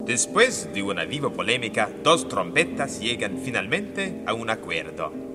Después de una viva polémica, dos trompetas llegan finalmente a un acuerdo.